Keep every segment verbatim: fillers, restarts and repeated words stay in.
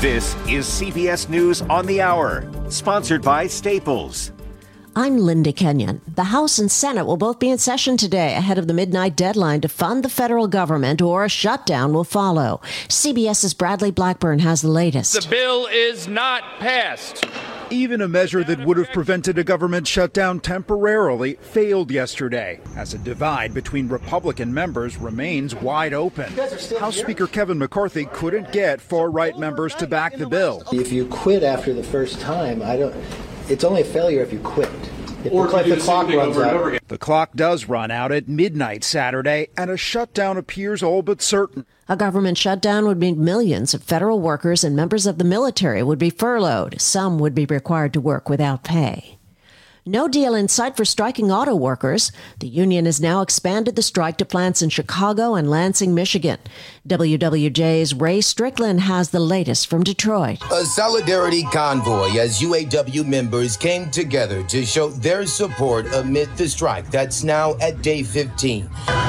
This is C B S News on the Hour, sponsored by Staples. I'm Linda Kenyon. The House and Senate will both be in session today ahead of the midnight deadline to fund the federal government, or a shutdown will follow. CBS's Bradley Blackburn has the latest. The bill is not passed. Even a measure that would have prevented a government shutdown temporarily failed yesterday, as a divide between Republican members remains wide open. House Speaker Kevin McCarthy couldn't get far-right members to back the bill. If you quit after the first time, I don't. It's only a failure if you quit. If or the, the clock runs out. The clock does run out at midnight Saturday, and a shutdown appears all but certain. A government shutdown would mean millions of federal workers and members of the military would be furloughed. Some would be required to work without pay. No deal in sight for striking auto workers. The union has now expanded the strike to plants in Chicago and Lansing, Michigan. W W J's Ray Strickland has the latest from Detroit. A solidarity convoy as U A W members came together to show their support amid the strike that's now at day fifteen.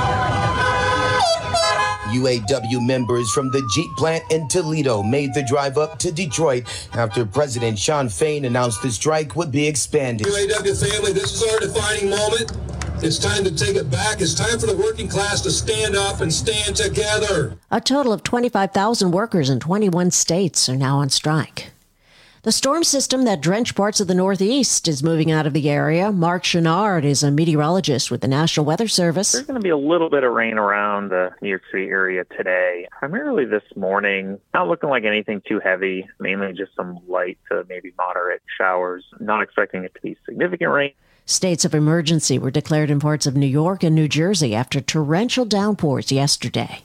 U A W members from the Jeep plant in Toledo made the drive up to Detroit after President Shawn Fain announced the strike would be expanded. U A W family, this is our defining moment. It's time to take it back. It's time for the working class to stand up and stand together. A total of twenty-five thousand workers in twenty-one states are now on strike. The storm system that drenched parts of the Northeast is moving out of the area. Mark Chenard is a meteorologist with the National Weather Service. There's going to be a little bit of rain around the New York City area today, primarily this morning. Not looking like anything too heavy, mainly just some light to maybe moderate showers. Not expecting it to be significant rain. States of emergency were declared in parts of New York and New Jersey after torrential downpours yesterday.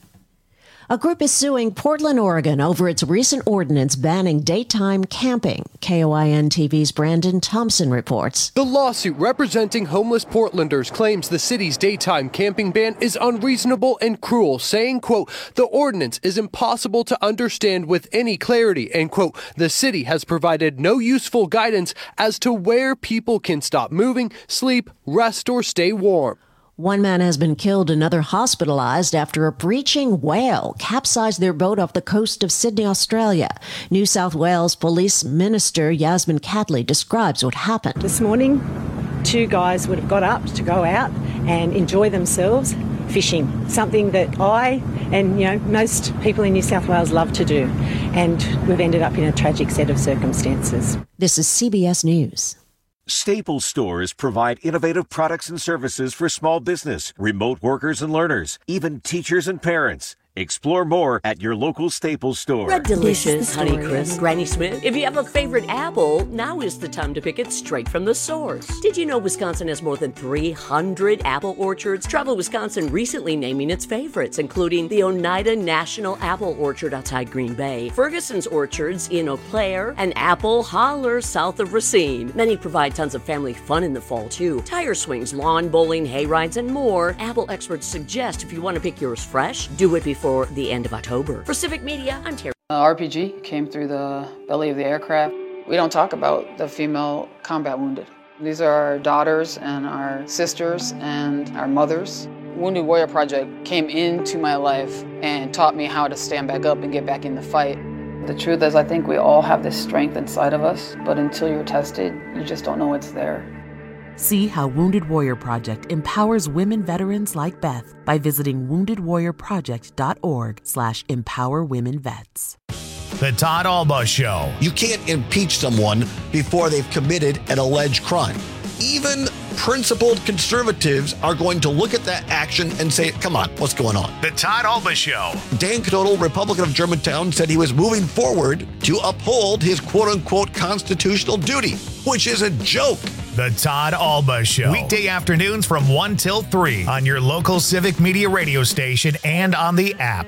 A group is suing Portland, Oregon over its recent ordinance banning daytime camping. K O I N T V's Brandon Thompson reports. The lawsuit representing homeless Portlanders claims the city's daytime camping ban is unreasonable and cruel, saying, quote, the ordinance is impossible to understand with any clarity, and, quote, the city has provided no useful guidance as to where people can stop moving, sleep, rest, or stay warm. One man has been killed, another hospitalized after a breaching whale capsized their boat off the coast of Sydney, Australia. New South Wales Police Minister Yasmin Catley describes what happened. This morning, two guys would have got up to go out and enjoy themselves fishing, something that I and you know most people in New South Wales love to do. And we've ended up in a tragic set of circumstances. This is C B S News. Staples stores provide innovative products and services for small business, remote workers and learners, even teachers and parents. Explore more at your local Staples store. Red Delicious, Honeycrisp, Granny Smith. If you have a favorite apple, now is the time to pick it straight from the source. Did you know Wisconsin has more than three hundred apple orchards? Travel Wisconsin recently naming its favorites, including the Oneida National Apple Orchard outside Green Bay, Ferguson's Orchards in Eau Claire, and Apple Holler south of Racine. Many provide tons of family fun in the fall, too. Tire swings, lawn bowling, hay rides, and more. Apple experts suggest if you want to pick yours fresh, do it before the end of October. For Civic Media, I'm Terry. Uh, R P G came through the belly of the aircraft. We don't talk about the female combat wounded. These are our daughters and our sisters and our mothers. Wounded Warrior Project came into my life and taught me how to stand back up and get back in the fight. The truth is, I think we all have this strength inside of us, but until you're tested, you just don't know it's there. See how Wounded Warrior Project empowers women veterans like Beth by visiting wounded warrior project dot org slash empower women vets. The Todd Alba Show. You can't impeach someone before they've committed an alleged crime. Even principled conservatives are going to look at that action and say, come on, what's going on? The Todd Alba Show. Dan Knodel, Republican of Germantown, said he was moving forward to uphold his quote-unquote constitutional duty, which is a joke. The Todd Alba Show. Weekday afternoons from one till three on your local Civic Media radio station and on the app.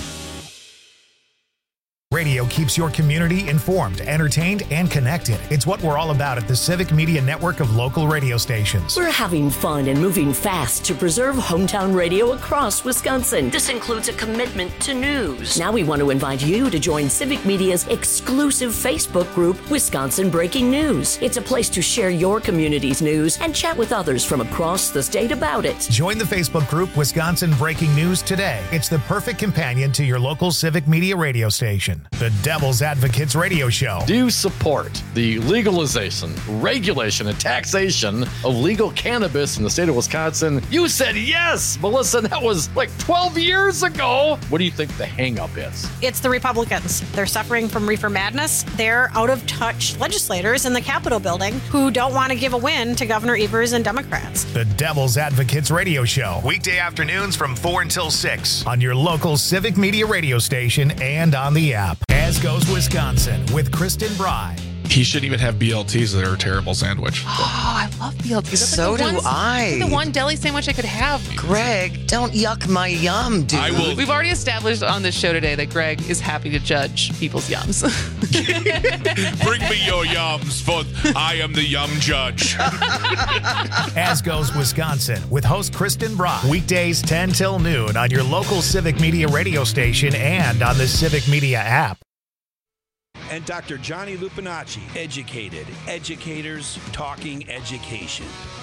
Radio keeps your community informed, entertained, and connected. It's what we're all about at the Civic Media network of local radio stations. We're having fun and moving fast to preserve hometown radio across Wisconsin. This includes a commitment to news. Now we want to invite you to join Civic Media's exclusive Facebook group, Wisconsin Breaking News. It's a place to share your community's news and chat with others from across the state about it. Join the Facebook group, Wisconsin Breaking News, today. It's the perfect companion to your local Civic Media radio station. the Devil's Advocates Radio Show. Do you support the legalization, regulation, and taxation of legal cannabis in the state of Wisconsin? You said yes, Melissa. That was like twelve years ago. What do you think the hang-up is? It's the Republicans. They're suffering from reefer madness. They're out-of-touch legislators in the Capitol building who don't want to give a win to Governor Evers and Democrats. The Devil's Advocates Radio Show. Weekday afternoons from four until six on your local Civic Media radio station and on the app. As Goes Wisconsin with Kristen Bry. He shouldn't even have B L Ts. They're a terrible sandwich. Oh, I love B L Ts. That's So like the do one, I. The one deli sandwich I could have. Greg, don't yuck my yum, dude. I will. We've already established on this show today that Greg is happy to judge people's yums. Bring me your yums, for I am the yum judge. As Goes Wisconsin with host Kristen Bry. Weekdays ten till noon on your local Civic Media radio station and on the Civic Media app. And Doctor Johnny Lupinacci, educated educators talking education.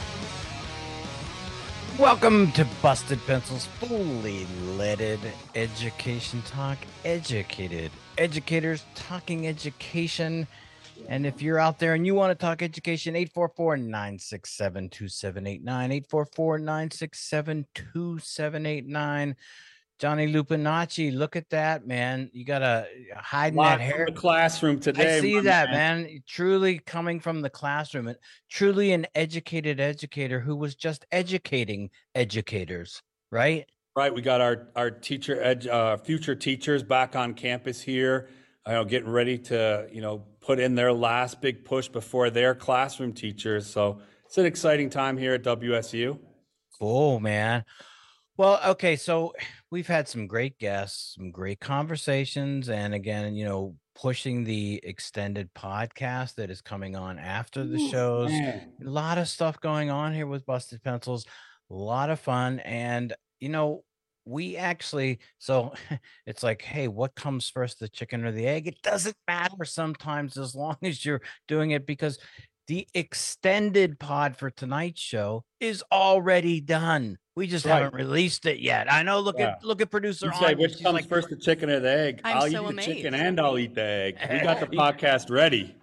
Welcome to Busted Pencils, fully leaded education talk, educated educators talking education. And if you're out there and you want to talk education, eight four four, nine six seven, two seven eight nine, eight four four, nine six seven, two seven eight nine. Johnny Lupinacci, look at that, man. You got to hide in that hair. The classroom today. I see that, man. man. Truly coming from the classroom. And truly an educated educator who was just educating educators, right? Right. We got our, our teacher, ed, uh, future teachers back on campus here, you know, getting ready to, you know, put in their last big push before their classroom teachers. So it's an exciting time here at W S U. Cool, man. Well, okay, so we've had some great guests, some great conversations, and again, you know, pushing the extended podcast that is coming on after the Ooh, shows. man. A lot of stuff going on here with Busted Pencils, a lot of fun, and you know, we actually, so it's like, hey, what comes first, the chicken or the egg? It doesn't matter sometimes as long as you're doing it, because the extended pod for tonight's show is already done. We just Right. haven't released it yet. I know. Look Yeah. at look at producer. You say on, which she's comes like, first, the chicken or the egg? I'm I'll so eat the amazed. chicken and I'll eat the egg. We got the podcast ready.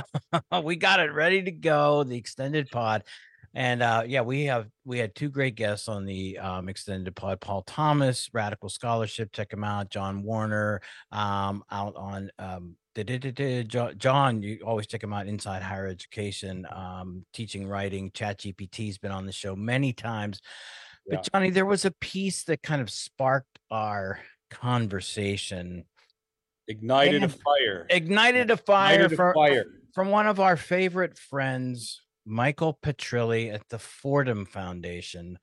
we got it ready to go. The extended pod, and uh, yeah, we have we had two great guests on the um, extended pod. Paul Thomas, Radical Scholarship. Check him out. John Warner, um, out on. Um, John, you always check him out. Inside Higher Education, um, teaching, writing. ChatGPT's been on the show many times. But Yeah. Johnny, there was a piece that kind of sparked our conversation. Ignited a And fire. Ignited a fire, Ignited a from, fire. from one of our favorite friends, Michael Petrilli at the Fordham Foundation.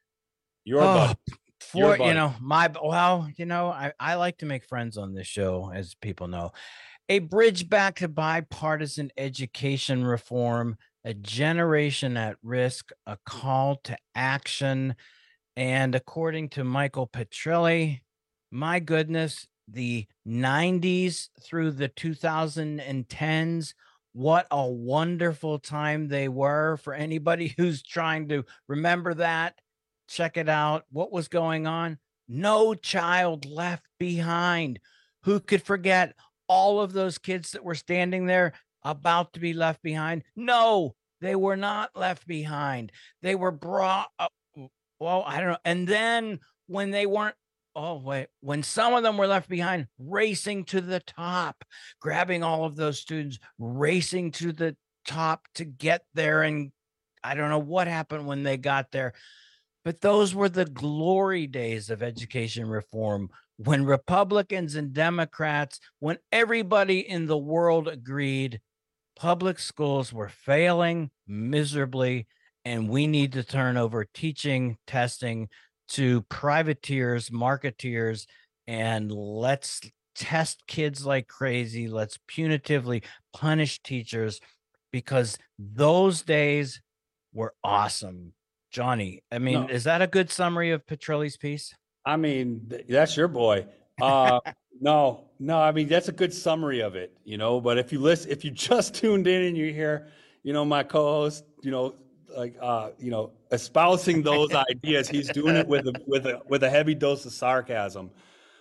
Your Oh, buddy. For Your you buddy. know, my well, you know, I, I like to make friends on this show, as people know. A bridge back to bipartisan education reform, a generation at risk, a call to action. And according to Michael Petrilli, my goodness, the nineties through the two thousand tens, what a wonderful time they were. For anybody who's trying to remember that, check it out. What was going on? No child left behind. Who could forget all of those kids that were standing there about to be left behind? No, they were not left behind. They were brought up. Well, I don't know. And then when they weren't, oh, wait, when some of them were left behind, racing to the top, grabbing all of those students, racing to the top to get there. And I don't know what happened when they got there. But those were the glory days of education reform, when Republicans and Democrats, when everybody in the world agreed public schools were failing miserably, and we need to turn over teaching, testing to privateers, marketeers, and let's test kids like crazy. Let's punitively punish teachers, because those days were awesome. Johnny, I mean, No. is that a good summary of Petrilli's piece? I mean, th- that's your boy. Uh, no, no, I mean, that's a good summary of it, you know, but if you listen, if you just tuned in and you hear, you know, my co-host, you know, like, uh, you know, espousing those ideas, he's doing it with a, with a, with a heavy dose of sarcasm.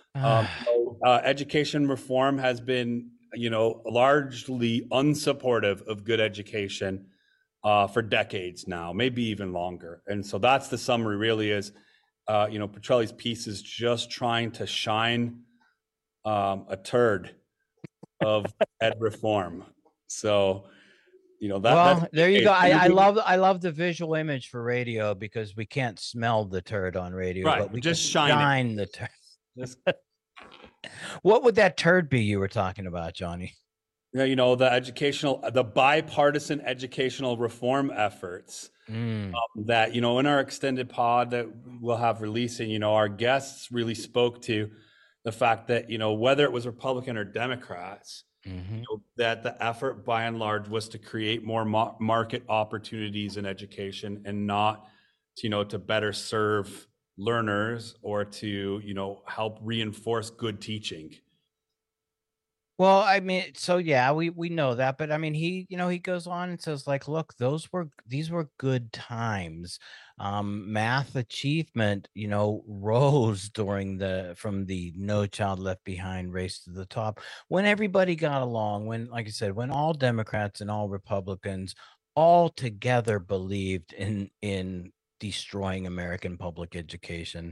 Um, so, uh, education reform has been, you know, largely unsupportive of good education uh, for decades now, maybe even longer. And so that's the summary really is, uh, you know, Petrelli's piece is just trying to shine um, a turd of ed reform. So, you know, that, well, that's there you go. I, I love I love the visual image for radio because we can't smell the turd on radio, Right, but we just can shine it. shine the turd. Just, what would that turd be you were talking about, Johnny? you know, you know, the educational, the bipartisan educational reform efforts Mm. um, that, you know, in our extended pod that we'll have releasing, you know, our guests really spoke to the fact that, you know, whether it was Republican or Democrats, Mm-hmm. you know, that the effort by and large was to create more mo- market opportunities in education and not, to, you know, to better serve learners or to, you know, help reinforce good teaching. Well, I mean, so yeah, we we know that, but I mean, he, you know, he goes on and says, like, look, those were these were good times. Um, math achievement, you know, rose during the from the No Child Left Behind race to the top when everybody got along. When, like I said, when all Democrats and all Republicans all together believed in in destroying American public education.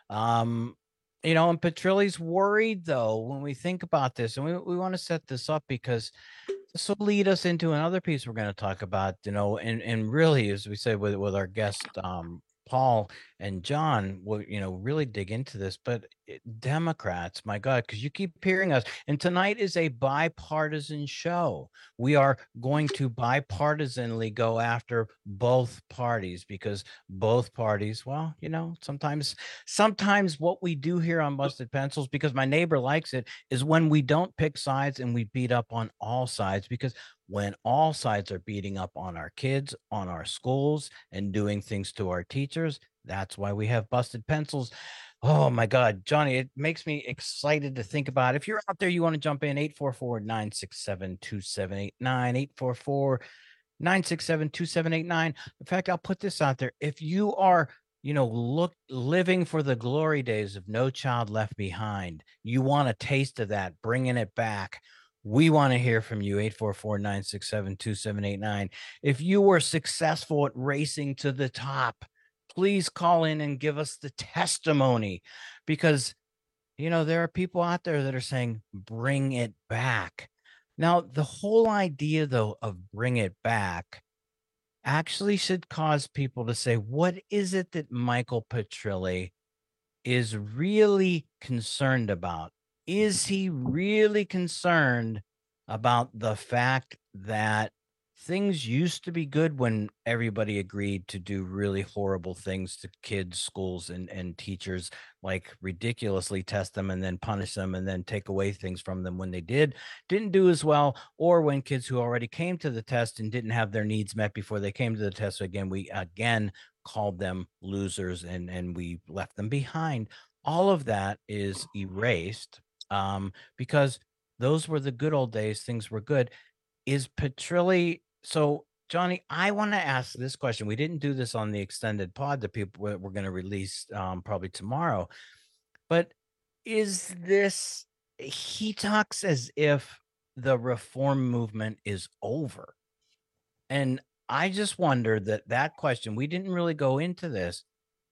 Um, You know, and Petrilli's worried, though, when we think about this, and we, we want to set this up because this will lead us into another piece we're going to talk about, you know, and, and really, as we say with, with our guest, um, Paul and John, will, you know, really dig into this. But it, Democrats, my God, because you keep hearing us. And tonight is a bipartisan show. We are going to bipartisanly go after both parties because both parties, well, you know, sometimes, sometimes what we do here on Busted Pencils, because my neighbor likes it, is when we don't pick sides and we beat up on all sides, because when all sides are beating up on our kids, on our schools, and doing things to our teachers, that's why we have Busted Pencils. Oh my God, Johnny, it makes me excited to think about. If you're out there, you want to jump in, eight four four, nine six seven, two seven eight nine, eight four four, nine six seven, two seven eight nine. In fact, I'll put this out there. If you are, you know, look, living for the glory days of No Child Left Behind, you want a taste of that, bringing it back, we want to hear from you, eight four four, nine six seven, two seven eight nine. If you were successful at racing to the top, please call in and give us the testimony, because, you know, there are people out there that are saying, bring it back. Now, the whole idea, though, of bring it back actually should cause people to say, what is it that Michael Petrilli is really concerned about? Is he really concerned about the fact that things used to be good when everybody agreed to do really horrible things to kids, schools, and, and teachers, like ridiculously test them and then punish them and then take away things from them when they did, didn't do as well, or when kids who already came to the test and didn't have their needs met before they came to the test, so again, we again called them losers and, and we left them behind. All of that is erased. Um, because those were the good old days, things were good. Is Petrilli, so Johnny, I want to ask this question. We didn't do this on the extended pod that people we're going to release um, probably tomorrow, but is this, he talks as if the reform movement is over. And I just wondered that that question, we didn't really go into this.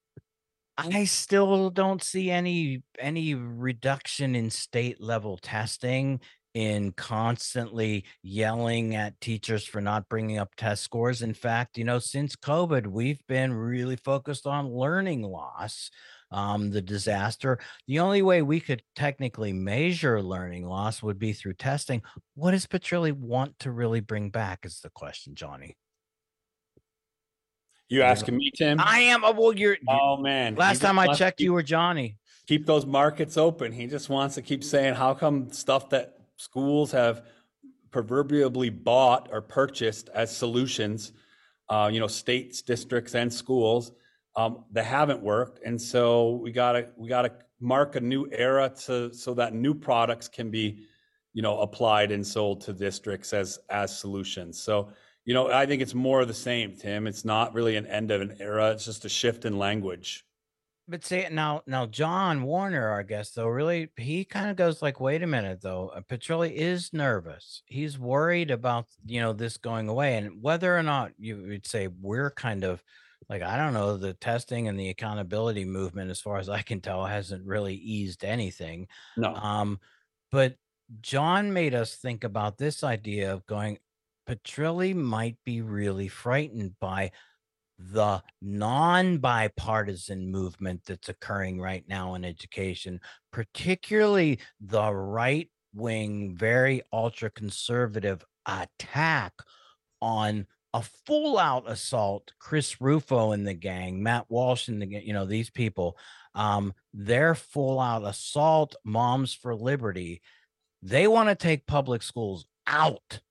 I still don't see any any reduction in state level testing, in constantly yelling at teachers for not bringing up test scores. In fact, you know, since COVID, we've been really focused on learning loss, um, the disaster. The only way we could technically measure learning loss would be through testing. What does Petrilli want to really bring back is the question, Johnny. You asking me, Tim? I am. Oh, well, you're, you're oh man. Last time I checked, keep, you were Johnny. Keep those markets open. He just wants to keep saying, how come stuff that schools have proverbially bought or purchased as solutions, uh, you know, states, districts, and schools, um, they haven't worked, and so we gotta we gotta mark a new era to so that new products can be, you know, applied and sold to districts as as solutions. So. You know, I think it's more of the same, Tim. It's not really an end of an era. It's just a shift in language. But say now, now John Warner, our guest, though, really, he kind of goes like, wait a minute, though. Uh, Petrilli is nervous. He's worried about, you know, this going away. And whether or not you would say we're kind of like, I don't know, the testing and the accountability movement, as far as I can tell, hasn't really eased anything. No. Um, but John made us think about this idea of going, Petrilli might be really frightened by the non-bipartisan movement that's occurring right now in education, particularly the right-wing, very ultra-conservative attack on a full-out assault. Chris Rufo and the gang, Matt Walsh and the gang, you know, these people, um, their full-out assault, Moms for Liberty, they want to take public schools out.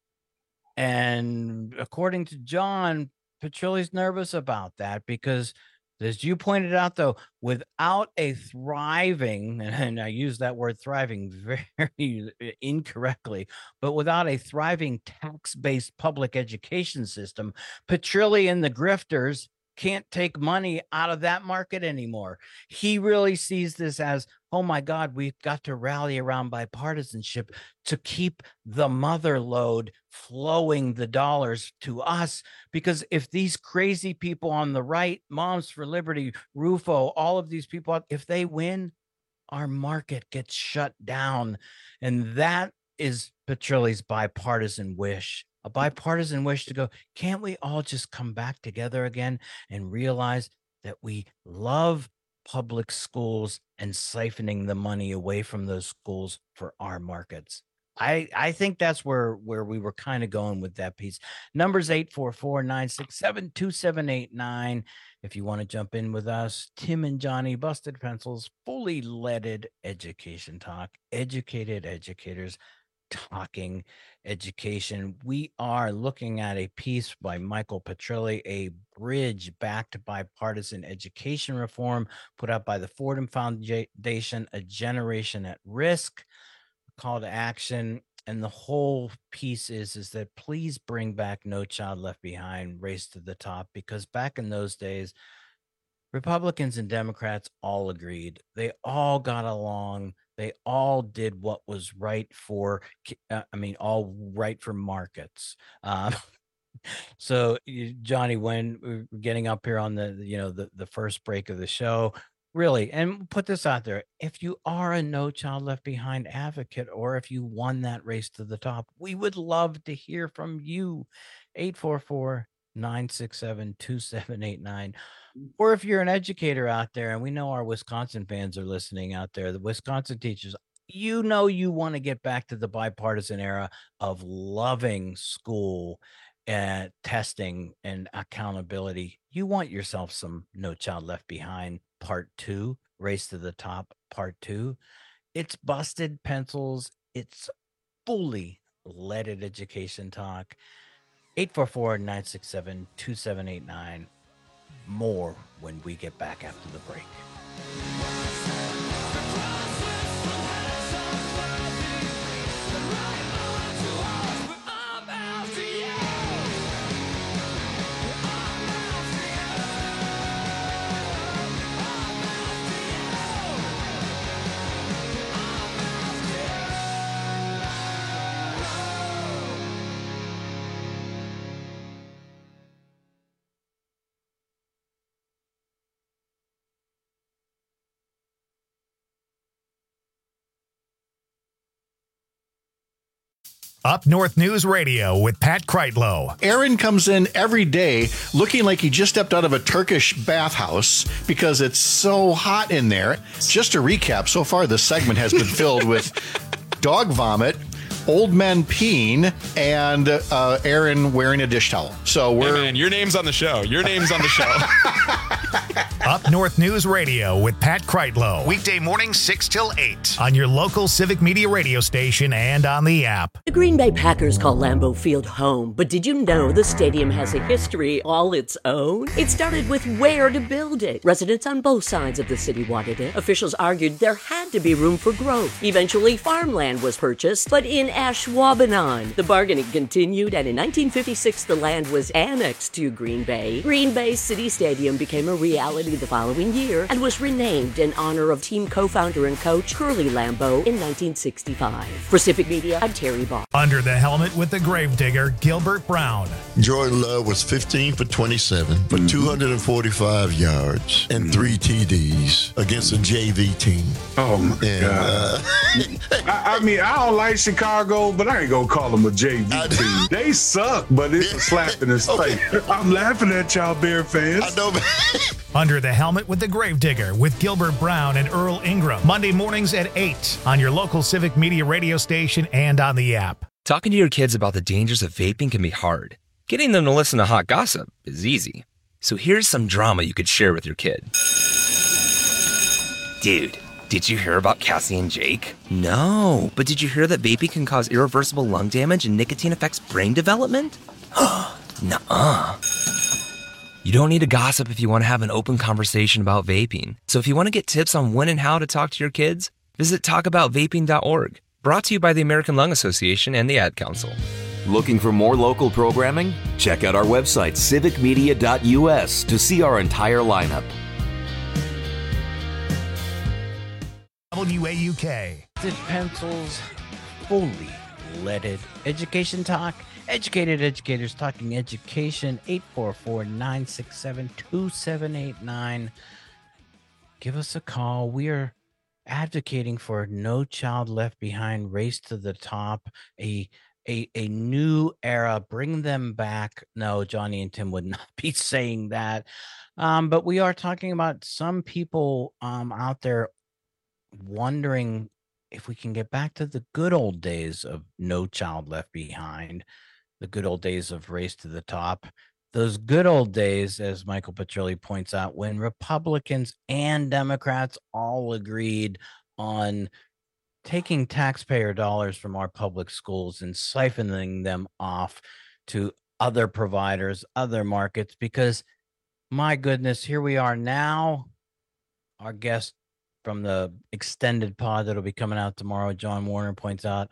And according to John, Petrilli's nervous about that because, as you pointed out, though, without a thriving, and I use that word thriving very incorrectly, but without a thriving tax-based public education system, Petrilli and the grifters can't take money out of that market anymore. He really sees this as, oh my God, we've got to rally around bipartisanship to keep the mother load flowing the dollars to us. Because if these crazy people on the right, Moms for Liberty, Rufo, all of these people, if they win, our market gets shut down. And that is Petrilli's bipartisan wish. A bipartisan wish to go, can't we all just come back together again and realize that we love public schools and siphoning the money away from those schools for our markets? I, I think that's where, where we were kind of going with that piece. Numbers eight four four, nine six seven, two seven eight nine. If you want to jump in with us, Tim and Johnny, Busted Pencils, fully leaded education talk, educated educators talking education. We are looking at a piece by Michael Petrilli, A Bridge Back to Bipartisan Education Reform, put out by the Fordham Foundation, A Generation at Risk, call to action. And the whole piece is, is that please bring back No Child Left Behind, Race to the Top, because back in those days, Republicans and Democrats all agreed. They all got along. They all did what was right for, uh, I mean, all right for markets. Um, so, Johnny, when we're getting up here on the, you know, the, the first break of the show, really, and put this out there, if you are a No Child Left Behind advocate, or if you won that race to the top, we would love to hear from you. eight four four, nine six seven, two seven eight nine. Or if you're an educator out there, and we know our Wisconsin fans are listening out there, the Wisconsin teachers, you know, you want to get back to the bipartisan era of loving school and testing and accountability. You want yourself some No Child Left Behind part two, Race to the Top part two. It's Busted Pencils. It's fully leaded education talk. eight four four, nine six seven, two seven eight nine. More when we get back after the break. Up North News Radio with Pat Kreitlow. Aaron comes in every day looking like he just stepped out of a Turkish bathhouse because it's so hot in there. Just to recap, so far this segment has been filled with dog vomit, old men peeing, and uh, Aaron wearing a dish towel. So we're... Hey man, your name's on the show. Your name's on the show. Up North News Radio with Pat Kreitlow. Weekday mornings six till eight on your local Civic Media radio station and on the app. The Green Bay Packers call Lambeau Field home, but did you know the stadium has a history all its own? It started with where to build it. Residents on both sides of the city wanted it. Officials argued there had to be room for growth. Eventually, farmland was purchased, but in Ashwaubenon, the bargaining continued, and in nineteen fifty-six, the land was annexed to Green Bay. Green Bay City Stadium became a reality University the following year and was renamed in honor of team co-founder and coach Curly Lambeau in nineteen sixty-five. For Civic Media, I'm Terry Barr. Under the helmet with the gravedigger, Gilbert Brown. Jordan Love was fifteen for twenty-seven for mm-hmm. two hundred forty-five yards and mm-hmm. three T Ds against a J V team. Oh, my and, God. Uh, I, I mean, I don't like Chicago, but I ain't going to call them a J V team. They suck, but it's a slap in his okay. face. I'm laughing at y'all Bear fans. I know, man. Under the helmet with the gravedigger with Gilbert Brown and Earl Ingram. Monday mornings at eight on your local Civic Media radio station and on the app. Talking to your kids about the dangers of vaping can be hard. Getting them to listen to hot gossip is easy. So here's some drama you could share with your kid. Dude, did you hear about Cassie and Jake? No, but did you hear that vaping can cause irreversible lung damage and nicotine affects brain development? Nuh-uh. You don't need to gossip if you want to have an open conversation about vaping. So if you want to get tips on when and how to talk to your kids, visit talk about vaping dot org. Brought to you by the American Lung Association and the Ad Council. Looking for more local programming? Check out our website, civic media dot U S, to see our entire lineup. W A U K. Pencils, fully leaded education talk. Educated educators talking education. Eight four four, nine six seven, two seven eight nine. Give us a call. We are advocating for No Child Left Behind, Race to the Top, a a a new era. Bring them back. No, Johnny and Tim would not be saying that. Um, but we are talking about some people um, out there wondering if we can get back to the good old days of No Child Left Behind, the good old days of Race to the Top. Those good old days, as Michael Petrilli points out, when Republicans and Democrats all agreed on taking taxpayer dollars from our public schools and siphoning them off to other providers, other markets, because my goodness, here we are now. Our guest from the extended pod that'll be coming out tomorrow, John Warner, points out,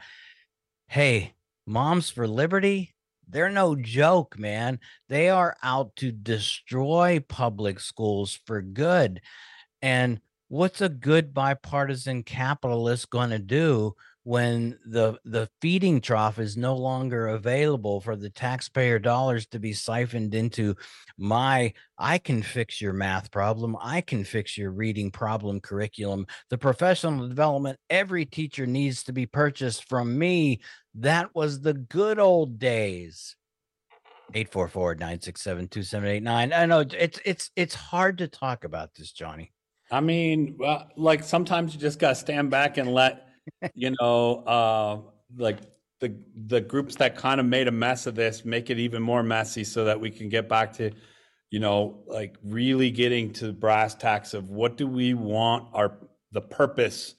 hey, Moms for Liberty, they're no joke, man. They are out to destroy public schools for good. And what's a good bipartisan capitalist going to do when the the feeding trough is no longer available for the taxpayer dollars to be siphoned into my, I can fix your math problem, I can fix your reading problem curriculum, the professional development every teacher needs to be purchased from me. That was the good old days. eight four four, nine six seven, two seven eight nine. I know it's it's it's hard to talk about this, Johnny. I mean, well, like sometimes you just got to stand back and let, you know, uh, like the the groups that kind of made a mess of this make it even more messy so that we can get back to, you know, like really getting to brass tacks of what do we want our the purpose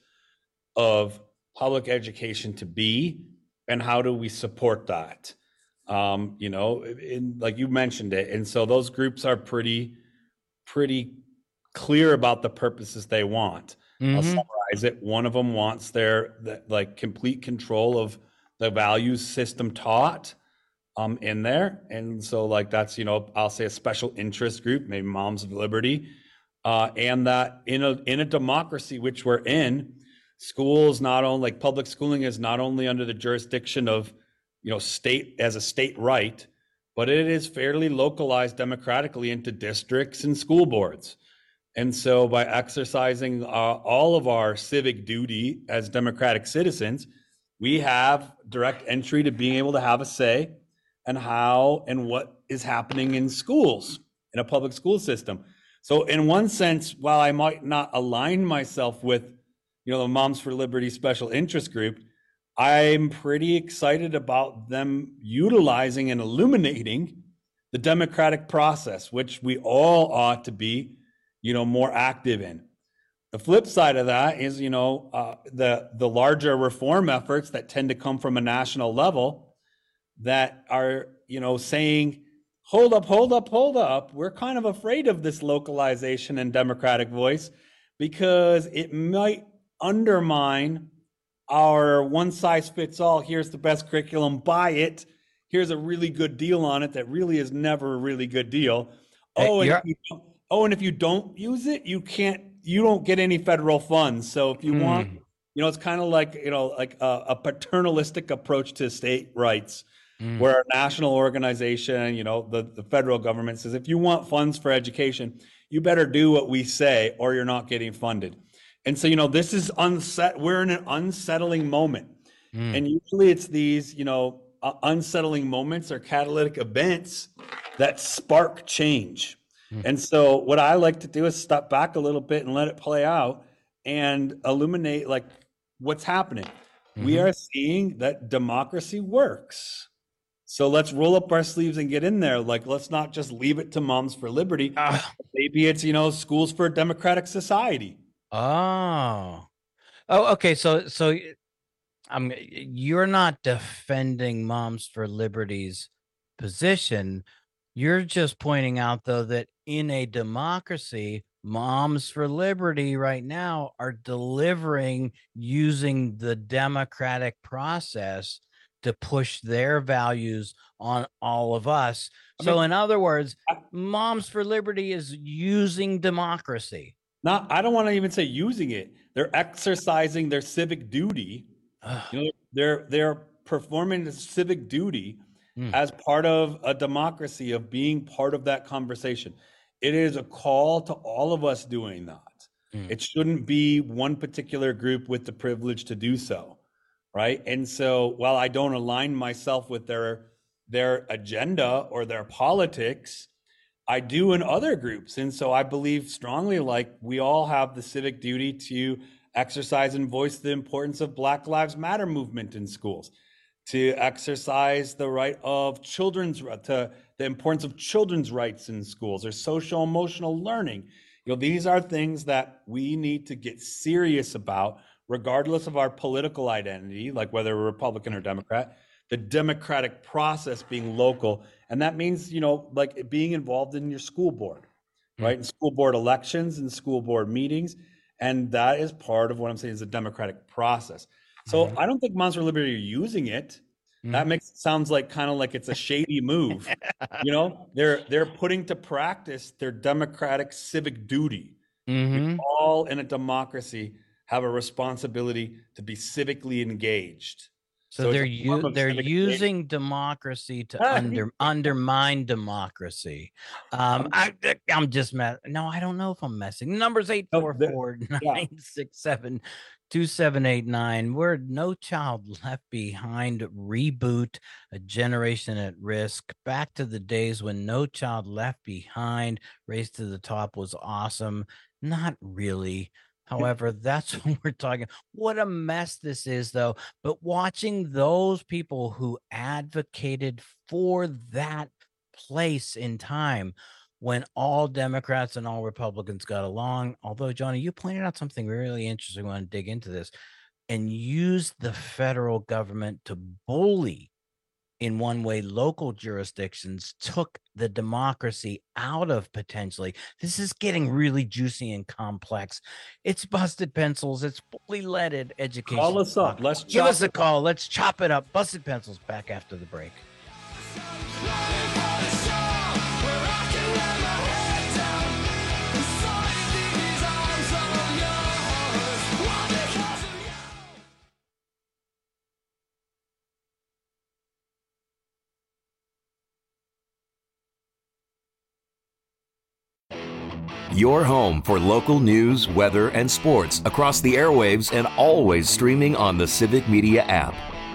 of public education to be and how do we support that? Um, you know, in, like you mentioned it. And so those groups are pretty, pretty clear about the purposes they want. Mm-hmm. I'll summarize it. One of them wants their the, like complete control of the values system taught um, in there. And so like that's, you know, I'll say a special interest group, maybe Moms of Liberty. Uh, and that in a in a democracy, which we're in, schools not only like public schooling is not only under the jurisdiction of, you know, state as a state right, but it is fairly localized democratically into districts and school boards. And so by exercising uh, all of our civic duty as democratic citizens, we have direct entry to being able to have a say in how and what is happening in schools, in a public school system. So in one sense, while I might not align myself with, you know, the Moms for Liberty special interest group, I'm pretty excited about them utilizing and illuminating the democratic process, which we all ought to be, you know, more active in. The flip side of that is, you know, uh, the the larger reform efforts that tend to come from a national level that are, you know, saying, hold up, hold up, hold up. We're kind of afraid of this localization and democratic voice because it might undermine our one size fits all. Here's the best curriculum, buy it. Here's a really good deal on it that really is never a really good deal. Oh, and if you, Oh, and if you don't use it, you can't, you don't get any federal funds. So if you Mm. want, you know, it's kind of like, you know, like a, a paternalistic approach to state rights, Mm. where a national organization, you know, the, the federal government says, if you want funds for education, you better do what we say or you're not getting funded. And so, you know, this is unset. We're in an unsettling moment. Mm. And usually it's these, you know, uh, unsettling moments or catalytic events that spark change. Mm. And so what I like to do is step back a little bit and let it play out and illuminate like what's happening. Mm-hmm. We are seeing that democracy works. So let's roll up our sleeves and get in there. Like, let's not just leave it to Moms for Liberty. Maybe it's, you know, Schools for a Democratic Society. Oh, oh, okay. So, so I'm you're not defending Moms for Liberty's position. You're just pointing out, though, that in a democracy, Moms for Liberty right now are delivering using the democratic process to push their values on all of us. I So, mean, in other words, Moms for Liberty is using democracy. Not, I don't want to even say using it. They're exercising their civic duty. You know, they're they're performing the civic duty Mm. as part of a democracy, of being part of that conversation. It is a call to all of us doing that. Mm. It shouldn't be one particular group with the privilege to do so, right? And so while I don't align myself with their their agenda or their politics, I do in other groups. And so I believe strongly, like, we all have the civic duty to exercise and voice the importance of Black Lives Matter movement in schools, to exercise the right of children's, to the importance of children's rights in schools, or social emotional learning. You know, these are things that we need to get serious about, regardless of our political identity, like whether we're Republican or Democrat, the democratic process being local. And that means, you know, like being involved in your school board, right? In school board elections and school board meetings. And that is part of what I'm saying is a democratic process. So I don't think Moms for Liberty are using it. That makes it sounds like kind of like it's a shady move. You know, they're they're putting to practice their democratic civic duty. Mm-hmm. We all in a democracy have a responsibility to be civically engaged. So, they're it's a form u- of they're civic using democracy to Ah, under undermine democracy. Um, I I'm just mess. No, I don't know if I'm messing. Numbers eight four four nine six seven two seven eight nine. We're No Child Left Behind reboot, a generation at risk. Back to the days when No Child Left Behind, Race to the Top was awesome. Not really. However, that's what we're talking. What a mess this is, though. But watching those people who advocated for that place in time when all Democrats and all Republicans got along, although, Johnny, you pointed out something really interesting. I want to dig into this, and use the federal government to bully, in one way, local jurisdictions, took the democracy out of potentially. This is getting really juicy and complex. It's Busted Pencils. It's fully leaded education. Call us up. talk. Let's give chop us a it. call. Let's chop it up. Busted Pencils back after the break. Your home for local news, weather, and sports across the airwaves and always streaming on the Civic Media app.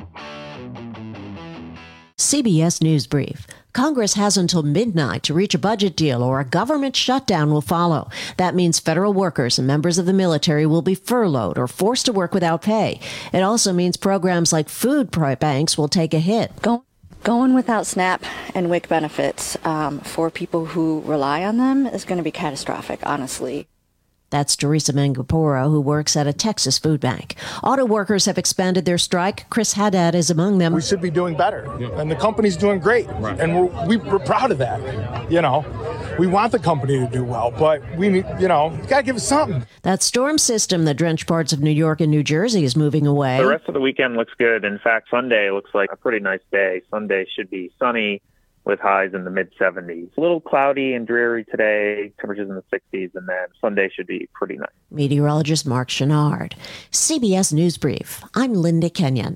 C B S News Brief. Congress has until midnight to reach a budget deal or a government shutdown will follow. That means federal workers and members of the military will be furloughed or forced to work without pay. It also means programs like food banks will take a hit. Go- Going without SNAP and W I C benefits um, for people who rely on them is going to be catastrophic, honestly. That's Teresa Mangaporo, who works at a Texas food bank. Auto workers have expanded their strike. Chris Haddad is among them. We should be doing better, and the company's doing great, and we're, we, we're proud of that. You know, we want the company to do well, but we need, you know, you gotta give us something. That storm system that drenched parts of New York and New Jersey is moving away. The rest of the weekend looks good. In fact, Sunday looks like a pretty nice day. Sunday should be sunny with highs in the mid seventies. A little cloudy and dreary today, temperatures in the sixties, and then Sunday should be pretty nice. Meteorologist Mark Chenard. C B S News Brief. I'm Linda Kenyon.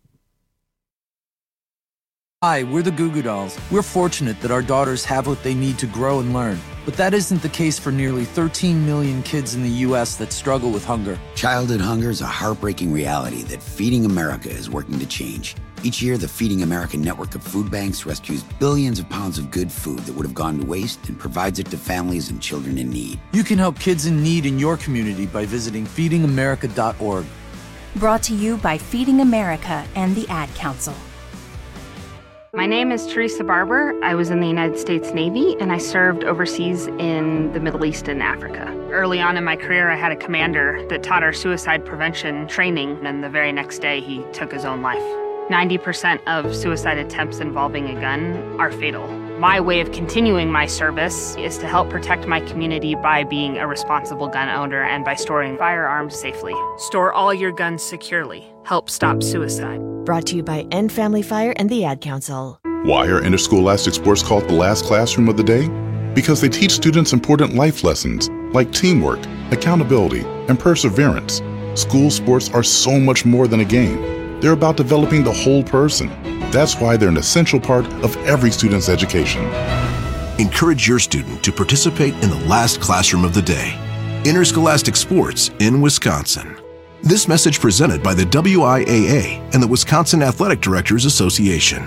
Hi, we're the Goo Goo Dolls. We're fortunate that our daughters have what they need to grow and learn. But that isn't the case for nearly thirteen million kids in the U S that struggle with hunger. Childhood hunger is a heartbreaking reality that Feeding America is working to change. Each year, the Feeding America network of food banks rescues billions of pounds of good food that would have gone to waste and provides it to families and children in need. You can help kids in need in your community by visiting feeding america dot org. Brought to you by Feeding America and the Ad Council. My name is Teresa Barber. I was in the United States Navy, and I served overseas in the Middle East and Africa. Early on in my career, I had a commander that taught our suicide prevention training, and the very next day, he took his own life. ninety percent of suicide attempts involving a gun are fatal. My way of continuing my service is to help protect my community by being a responsible gun owner and by storing firearms safely. Store all your guns securely. Help stop suicide. Brought to you by End Family Fire and the Ad Council. Why are interscholastic sports called the last classroom of the day? Because they teach students important life lessons like teamwork, accountability, and perseverance. School sports are so much more than a game. They're about developing the whole person. That's why they're an essential part of every student's education. Encourage your student to participate in the last classroom of the day. Interscholastic sports in Wisconsin. This message presented by the W I A A and the Wisconsin Athletic Directors Association.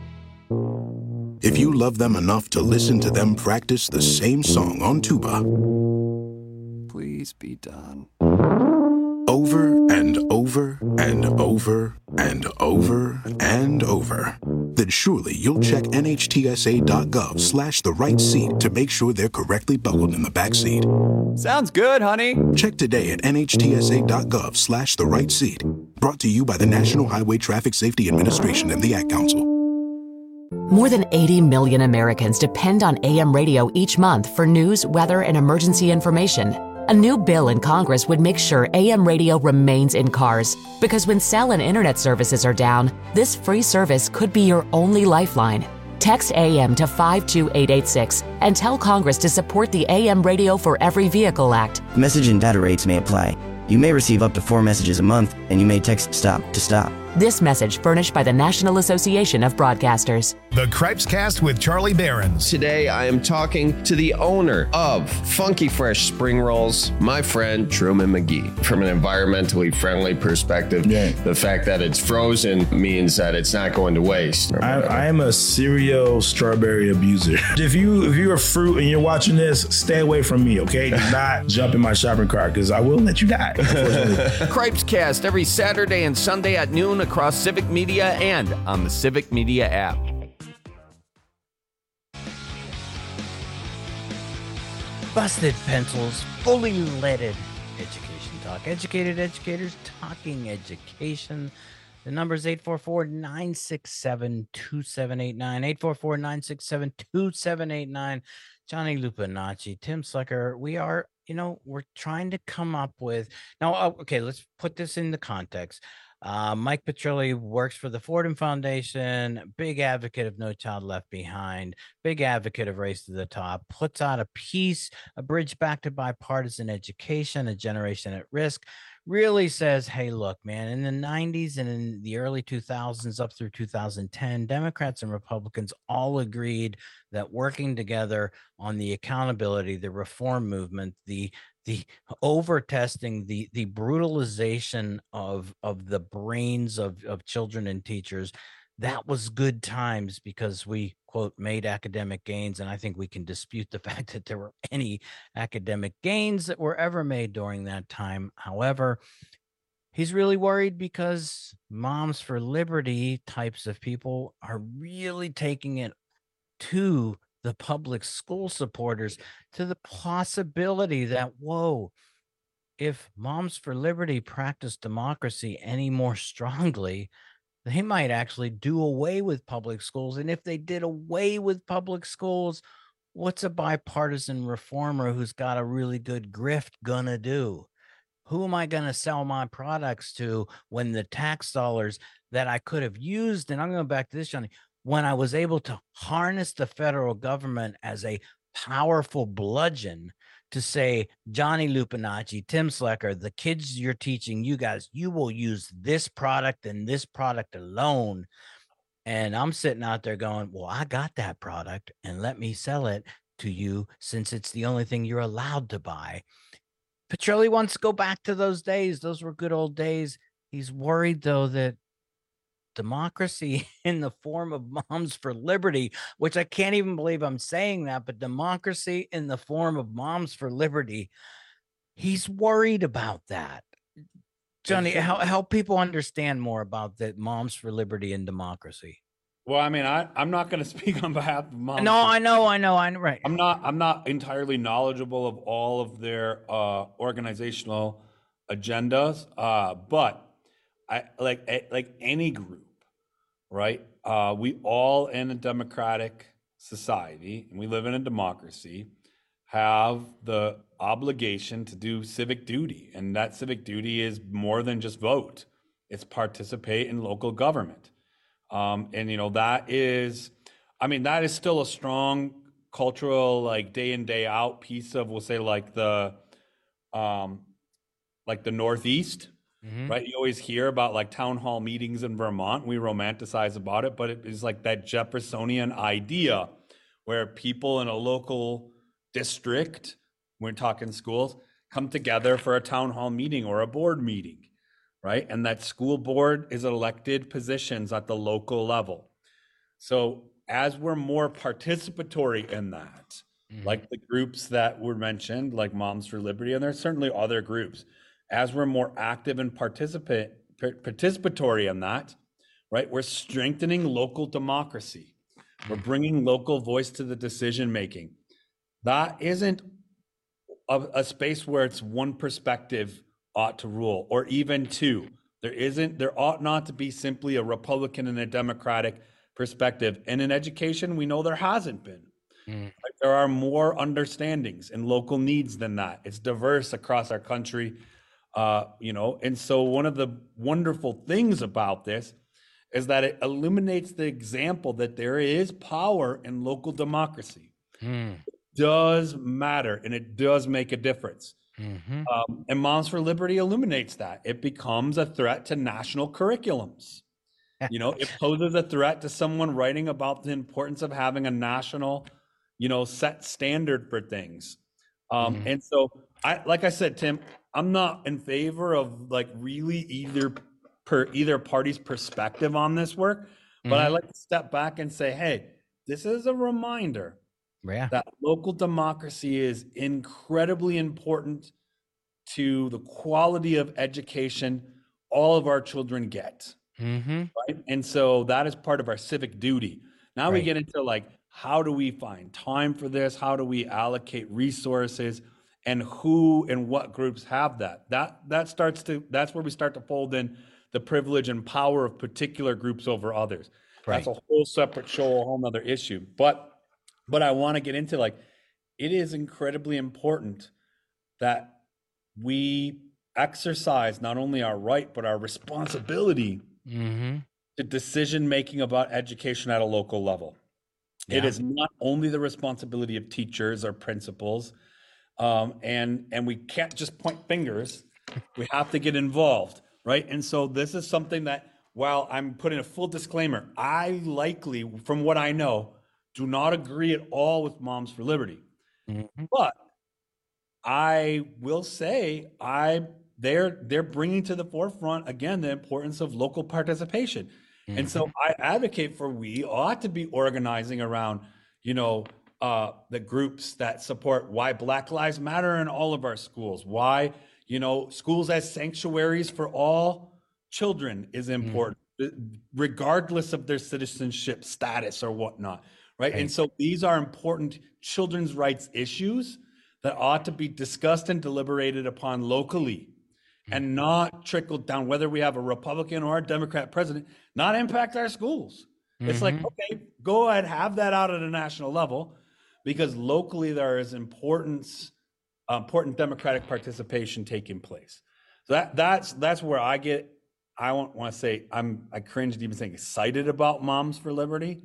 If you love them enough to listen to them practice the same song on tuba, please be done. Over and over and over and over and over, then surely you'll check N H T S A dot gov slash the right seat to make sure they're correctly buckled in the back seat. Sounds good, honey. Check today at N H T S A dot gov slash the right seat. Brought to you by the National Highway Traffic Safety Administration and the Ad Council. More than eighty million Americans depend on A M radio each month for news, weather, and emergency information. A new bill in Congress would make sure A M radio remains in cars, because when cell and internet services are down, this free service could be your only lifeline. Text A M to five two eight eight six and tell Congress to support the A M Radio for Every Vehicle Act. Message and data rates may apply. You may receive up to four messages a month, and you may text STOP to stop. This message furnished by the National Association of Broadcasters. The Cripes Cast with Charlie Behrens. Today I am talking to the owner of Funky Fresh Spring Rolls, my friend Truman McGee. From an environmentally friendly perspective, yeah. the fact that it's frozen means that it's not going to waste. I, I am a serial strawberry abuser. If you if you're a fruit and you're watching this, stay away from me, okay? Do not jump in my shopping cart, because I will let you die. Cripes Cast every Saturday and Sunday at noon across Civic Media and on the Civic Media app. Busted pencils, fully leaded education talk. Educated educators talking education. The number is eight four four, nine six seven, two seven eight nine. eight four four, nine six seven, two seven eight nine. Johnny Lupinacci, Tim Slicker. We are, you know, we're trying to come up with now. Oh, okay, let's put this into context. Uh, Mike Petrilli works for the Fordham Foundation, big advocate of No Child Left Behind, big advocate of Race to the Top, puts out a piece, A Bridge Back to Bipartisan Education, A Generation at Risk, really says, hey, look, man, in the nineties and in the early two thousands up through two thousand ten, Democrats and Republicans all agreed that working together on the accountability, the reform movement, the the over testing, the the brutalization of of the brains of of children and teachers, that was good times because we, quote, made academic gains. And I think we can dispute the fact that there were any academic gains that were ever made during that time. However, he's really worried because Moms for Liberty types of people are really taking it to the public school supporters, to the possibility that, whoa, if Moms for Liberty practice democracy any more strongly, they might actually do away with public schools. And if they did away with public schools, what's a bipartisan reformer who's got a really good grift gonna do? Who am I going to sell my products to when the tax dollars that I could have used, and I'm going back to this, Johnny, when I was able to harness the federal government as a powerful bludgeon to say, Johnny Lupinacci, Tim Slecker, the kids you're teaching, you guys, you will use this product and this product alone. And I'm sitting out there going, well, I got that product and let me sell it to you since it's the only thing you're allowed to buy. Petrilli wants to go back to those days. Those were good old days. He's worried, though, that democracy in the form of Moms for Liberty, which I can't even believe I'm saying that, but democracy in the form of Moms for Liberty, he's worried about that. Johnny, help, help people understand more about the Moms for Liberty and democracy. Well, I mean, I, I'm not going to speak on behalf of Moms. No, I know, I know, I know, right. I'm not, I'm not entirely knowledgeable of all of their uh, organizational agendas, uh, but I like like any group, right? Uh, we all in a democratic society, and we live in a democracy, have the obligation to do civic duty, and that civic duty is more than just vote. It's participate in local government. Um, and, you know, that is, I mean, that is still a strong cultural, like day in, day out piece of, we'll say like the, um, like the Northeast, mm-hmm. right? You always hear about like town hall meetings in Vermont. We romanticize about it, but it is like that Jeffersonian idea where people in a local district, we're talking schools, come together for a town hall meeting or a board meeting. Right? And that school board is elected positions at the local level. So as we're more participatory in that, mm-hmm. like the groups that were mentioned, like Moms for Liberty, and there's certainly other groups, as we're more active and participate, participatory in that, right? We're strengthening local democracy. We're bringing local voice to the decision making. That isn't a, a space where it's one perspective ought to rule, or even two. There isn't, there ought not to be simply a Republican and a Democratic perspective. And in education, we know there hasn't been. Mm. Like, there are more understandings and local needs than that. It's diverse across our country, uh, you know. And so one of the wonderful things about this is that it illuminates the example that there is power in local democracy. Mm. It does matter, and it does make a difference. Mm-hmm. Um, and Moms for Liberty illuminates that. It becomes a threat to national curriculums. You know, it poses a threat to someone writing about the importance of having a national, you know, set standard for things. Um, mm-hmm. And so, I, like I said, Tim, I'm not in favor of like really either per either party's perspective on this work, but mm-hmm. I like to step back and say, hey, this is a reminder. Yeah. That local democracy is incredibly important to the quality of education all of our children get. Mm-hmm. Right. And so that is part of our civic duty. Now right. we get into like, how do we find time for this? How do we allocate resources, and who and what groups have that? That that starts to, that's where we start to fold in the privilege and power of particular groups over others. Right. That's a whole separate show, a whole nother issue. But But I want to get into like, it is incredibly important that we exercise not only our right, but our responsibility mm-hmm. to decision making about education at a local level. Yeah. It is not only the responsibility of teachers or principals, um, and and we can't just point fingers. We have to get involved, right? And so this is something that, while I'm putting a full disclaimer, I likely, from what I know, do not agree at all with Moms for Liberty. Mm-hmm. But I will say I they're they're bringing to the forefront again the importance of local participation. Mm-hmm. And so I advocate for we ought to be organizing around, you know, uh, the groups that support why Black Lives Matter in all of our schools, why, you know, schools as sanctuaries for all children is important, mm-hmm. regardless of their citizenship status or whatnot. Right. And so these are important children's rights issues that ought to be discussed and deliberated upon locally and not trickled down, whether we have a Republican or a Democrat president, not impact our schools. Mm-hmm. It's like, okay, go ahead, have that out at a national level, because locally there is importance, uh, important democratic participation taking place. So that that's that's where I get I want, want to say I'm I cringed even saying excited about Moms for Liberty.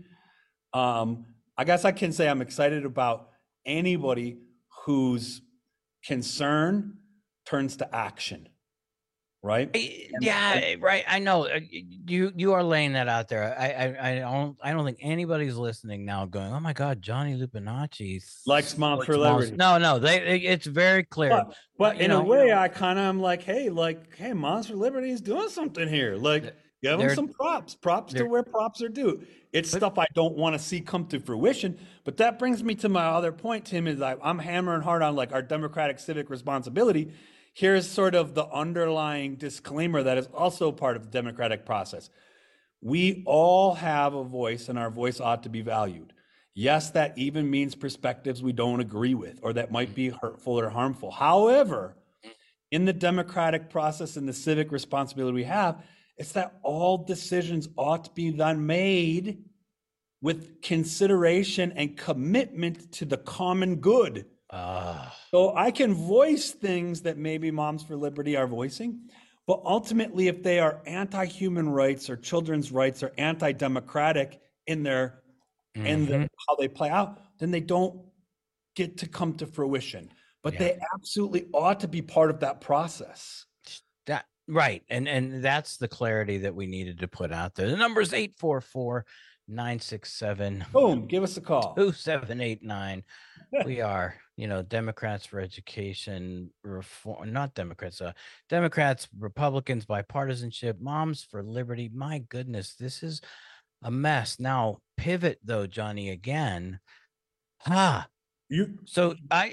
Um, I guess I can say I'm excited about anybody whose concern turns to action. Right? Yeah, right. I know Uh, you you are laying that out there. I I, I don't I don't think anybody's listening now going, oh my God, Johnny Lupinacci Likes Moms for moms." Liberty. No, no, they they- it's very clear. But, but You in know, a way, I kind of am like, hey, like, hey, Moms for Liberty is doing something here. Like, give them they're- some props. Props to they're- where props are due. It's stuff I don't want to see come to fruition. But that brings me to my other point, Tim, is I, I'm hammering hard on like our democratic civic responsibility. Here's sort of the underlying disclaimer that is also part of the democratic process. We all have a voice, and our voice ought to be valued. Yes, that even means perspectives we don't agree with or that might be hurtful or harmful. However, in the democratic process and the civic responsibility we have, it's that all decisions ought to be then made with consideration and commitment to the common good. Uh, So I can voice things that maybe Moms for Liberty are voicing, but ultimately, if they are anti-human rights or children's rights or anti-democratic in their in the, how they play out, then they don't get to come to fruition. But Yeah. they absolutely ought to be part of that process. That right, and and that's the clarity that we needed to put out there. The number is eight four four, nine six seven. Boom, give us a call. two seven eight nine. We are, you know, Democrats for Education Reform, not Democrats, uh, Democrats, Republicans, bipartisanship, Moms for Liberty. My goodness, this is a mess. Now, pivot though, Johnny, again. Ah, you so I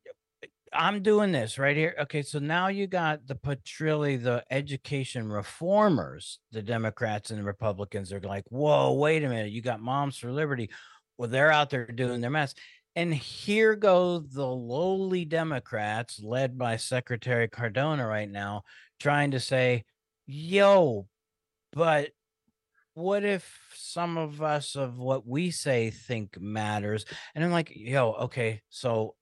I'm doing this right here. Okay, so now you got the Petrilli, the education reformers, the Democrats and the Republicans are like, whoa, wait a minute, you got Moms for Liberty. Well, they're out there doing their mess. And here go the lowly Democrats led by Secretary Cardona right now, trying to say, yo, but what if some of us of what we say think matters? And I'm like, yo, okay, so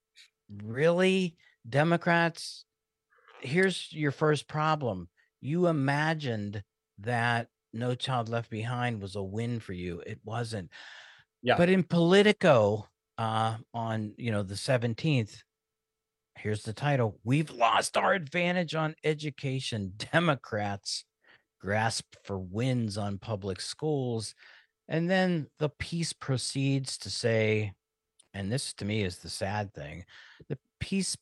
really, Democrats, here's your first problem. You imagined that No Child Left Behind was a win for you. It wasn't. Yeah. But in Politico, uh, on you know the seventeenth, here's the title: We've lost our advantage on education. Democrats grasp for wins on public schools. And then the piece proceeds to say, and this to me is the sad thing, the piece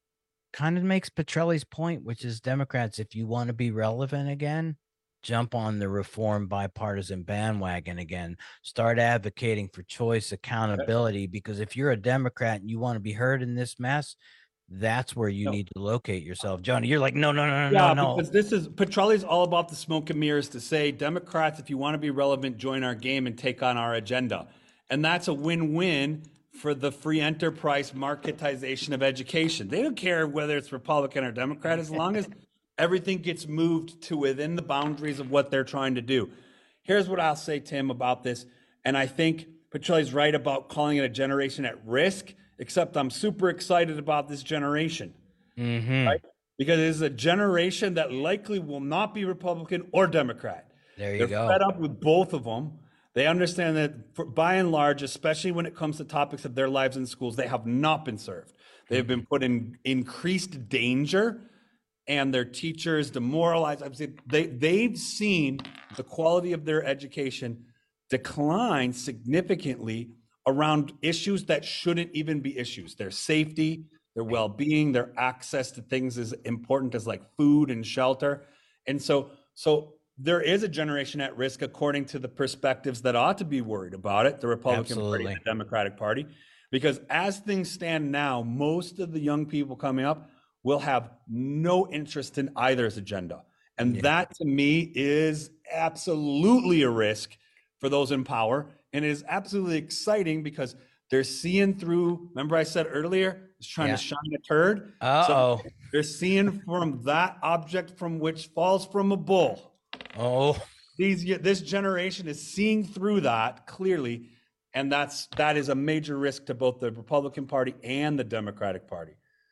kind of makes Petrilli's point, which is Democrats, if you want to be relevant again, jump on the reform bipartisan bandwagon again, start advocating for choice, accountability, because if you're a Democrat and you want to be heard in this mess, that's where you No. need to locate yourself. Johnny, you're like, no, no, no, no, Yeah, no. because this is Petrilli's all about the smoke and mirrors to say, Democrats, if you want to be relevant, join our game and take on our agenda. And that's a win-win for the free enterprise marketization of education. They don't care whether it's Republican or Democrat, as long as everything gets moved to within the boundaries of what they're trying to do. Here's what I'll say, Tim, about this. And I think Petrilli's right about calling it a generation at risk, except I'm super excited about this generation. Mm-hmm. Right? Because it is a generation that likely will not be Republican or Democrat. There you They're go. fed up with both of them. They understand that, for, by and large, especially when it comes to topics of their lives in schools, they have not been served. They have been put in increased danger, and their teachers demoralized. I'm saying they they've seen the quality of their education decline significantly around issues that shouldn't even be issues. Their safety, their well-being, their access to things as important as like food and shelter. And so, so there is a generation at risk according to the perspectives that ought to be worried about it, the Republican Absolutely. Party, the Democratic Party, because as things stand now, most of the young people coming up will have no interest in either's agenda. And that to me is absolutely a risk for those in power. And it is absolutely exciting because they're seeing through, remember I said earlier, it's trying Yeah. to shine a turd. Uh-oh. So they're seeing from that object from which falls from a bull. Oh, These this generation is seeing through that clearly, and that's that is a major risk to both the Republican Party and the Democratic Party.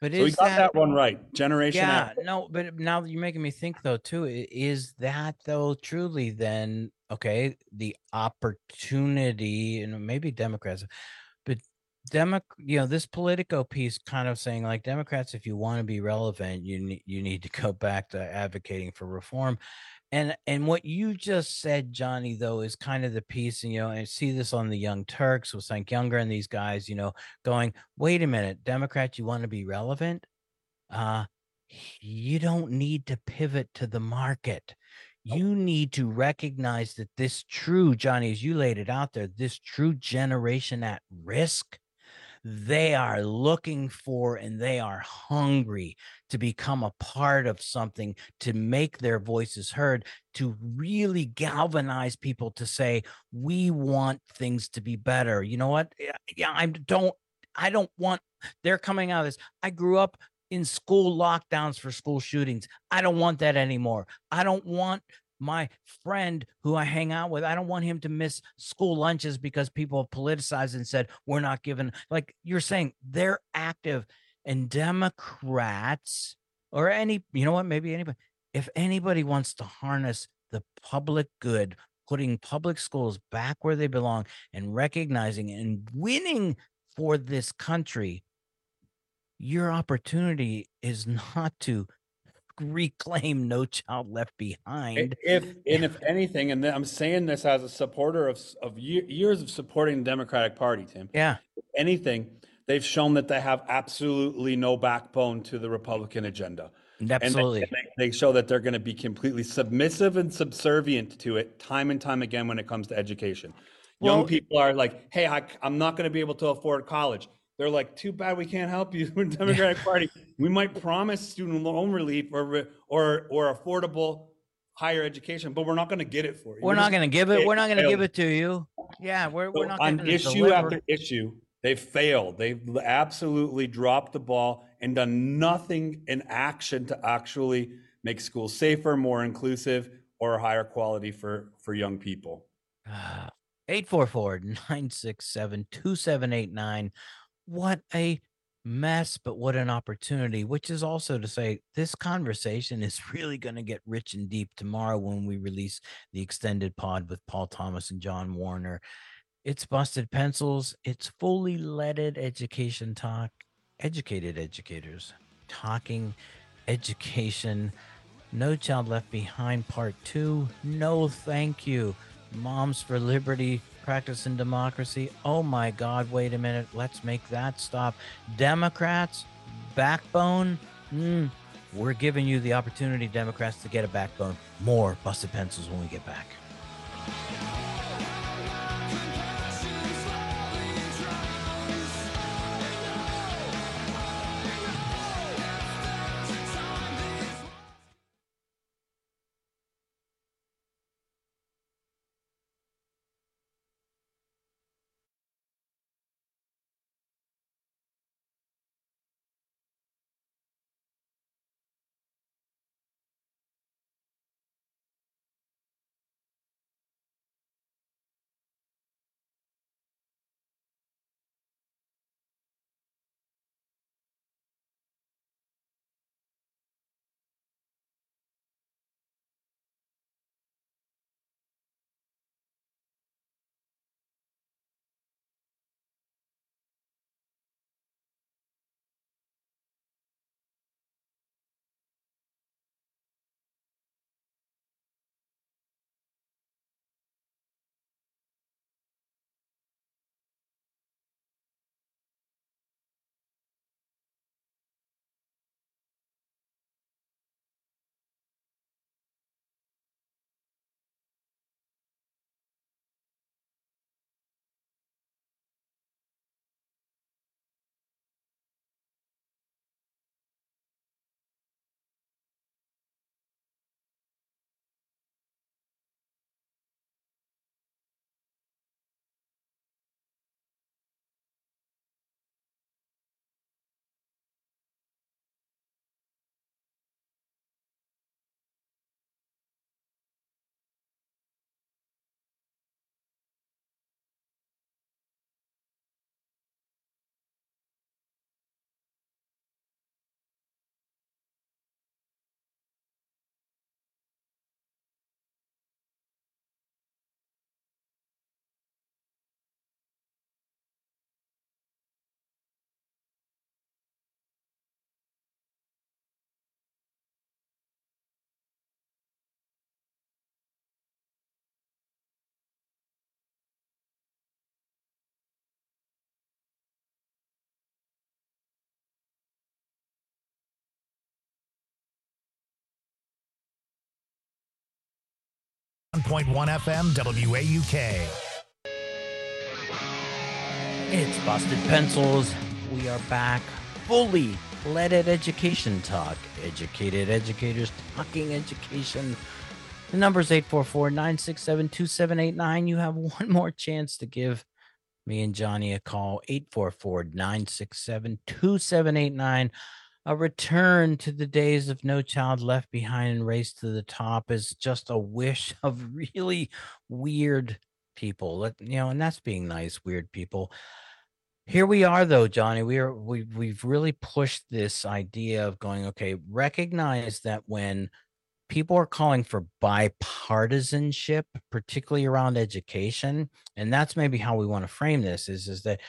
But So we is got that, that one right. Generation yeah, X. no, but now you're making me think though too. i- Is that though truly then okay? The opportunity, and maybe Democrats, but Demo, you know, this Politico piece kind of saying like Democrats, if you want to be relevant, you need you need to go back to advocating for reform. And and what you just said, Johnny, though, is kind of the piece, and you know, I see this on the Young Turks with Cenk Younger and these guys, you know, going, wait a minute, Democrats, you want to be relevant? Uh, you don't need to pivot to the market. You need to recognize that this true, Johnny, as you laid it out there, this true generation at risk, they are looking for and they are hungry to become a part of something, to make their voices heard, to really galvanize people to say, we want things to be better. You know what? Yeah, yeah, I don't, I don't want, they're coming out of this. I grew up in school lockdowns for school shootings. I don't want that anymore. I don't want my friend who I hang out with, I don't want him to miss school lunches because people have politicized and said, we're not giving, like you're saying, they're active. And Democrats or any, you know what, maybe anybody, if anybody wants to harness the public good, putting public schools back where they belong and recognizing and winning for this country, your opportunity is not to reclaim No Child Left Behind. If and if anything, and I'm saying this as a supporter of of years of supporting the Democratic Party, Tim. Yeah. If anything, they've shown that they have absolutely no backbone to the Republican agenda. Absolutely. And they, and they, they show that they're going to be completely submissive and subservient to it time and time again when it comes to education. Well, Young people are like, hey, I, I'm not going to be able to afford college. They're like, too bad we can't help you in the Democratic yeah. Party. We might promise student loan relief or or or affordable higher education, but we're not going to get it for you. We're, we're not going to give it. We're not going to give it to you. Yeah, we're so we're not on going to issue deliver. after issue. They've failed. They've absolutely dropped the ball and done nothing in action to actually make schools safer, more inclusive, or higher quality for for young people. eight four four, nine six seven, two seven eight nine. What a mess, but what an opportunity, which is also to say this conversation is really going to get rich and deep tomorrow when we release the extended pod with Paul Thomas and John Warner. It's Busted Pencils. It's fully leaded education talk, educated educators talking education. No Child Left Behind part two. No, thank you. Moms for Liberty, Practicing Democracy. Oh my God, wait a minute. Let's make that stop. Democrats, backbone. Mm, we're giving you the opportunity, Democrats, to get a backbone. More Busted Pencils when we get back. one point one F M W A U K. It's Busted Pencils. We are back. Fully leaded education talk. Educated educators talking education. The number is eight four four, nine six seven, two seven eight nine. You have one more chance to give me and Johnny a call. eight four four, nine six seven, two seven eight nine. A return to the days of No Child Left Behind and Race to the Top is just a wish of really weird people. Let, you know, and that's being nice, weird people. Here we are, though, Johnny. We are we we've really pushed this idea of going, okay, recognize that when people are calling for bipartisanship, particularly around education, and that's maybe how we want to frame this, is, is that